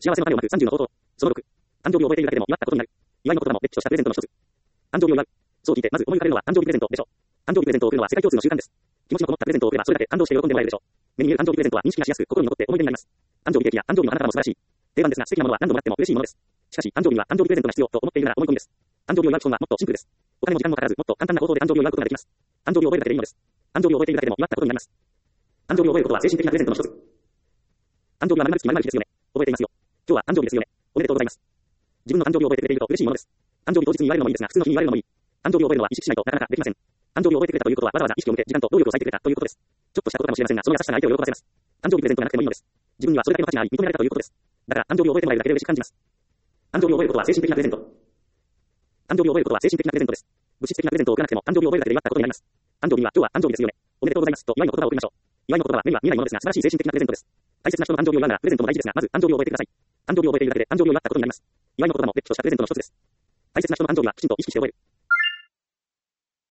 幸せの種をまく30の宝刀。その6、誕生日を覚えているだけでも祝ったことになる。祝いの言葉もれっきとしたプレゼントの一つ。誕生日を祝う。そう聞いてまず思い浮かべるのは誕生日プレゼントでしょう。誕生日プレゼントを送るのは世界共通の習慣です。気持ちのこもったプレゼントを送ればそれだけ感動して喜んでもらえるでしょう。目に見える誕生日プレゼントは認識がしやすく心に残って思い出になります。誕生日ケーキや誕生日の花束も素晴らしい。定番ですが素敵なものは何度もらっても嬉しいものです。しかし誕生日には誕生日プレゼントが必要と思っているなら思い込みです。誕生日を祝う基本はもっとシンプルです。お金も時間もかからずもっと簡単な方法で誕生日を祝うことができます。誕生日を覚えるだけでいいのです。誕生日を覚えているだけでも祝ったことになります。誕生日を覚えることは精神的なプレゼントの一つ。誕生日は〇〇月〇〇日ですよね。覚えていますよ。今日は誕生日ですよね。おめでとうございます。自分の誕生日を覚えてくれていると嬉しいものです。誕生日当日に言われるのもいいですが、普通の日に言われるのもいい。誕生日を覚えるのは意識しないとなかなかできません。誕生日を覚えてくれたということはわざわざ意識を向け、時間と労力を割いてくれたということです。ちょっとしたことかもしれませんが、その優しさが相手を喜ばせます。誕生日プレゼントがなくてもいいのです。自分にはそれだけの価値があり、認められたということです。だから誕生日を覚えてもらえるだけで嬉しく感じます。誕生日を覚えることは精神的なプレゼント。誕生日を覚えることは精神的なプレゼントです。物質的なプレゼントを送らなくても誕生日を覚えるだけで祝ったことになります。誕生日は今日は誕生日ですよね。おめでとうございますと祝いの言葉を送りましょう。祝いの言葉は目には見えないものですが素晴らしい精神的なプレゼントです。大切な人の誕生日を祝うならプレゼントも大事ですが、まず誕生日を覚えてください。誕生日を覚えているだけで誕生日を祝ったことになります。祝いの言葉もれっきとしたプレゼントの一つです。大切な人の誕生日はきちんと意識して覚える。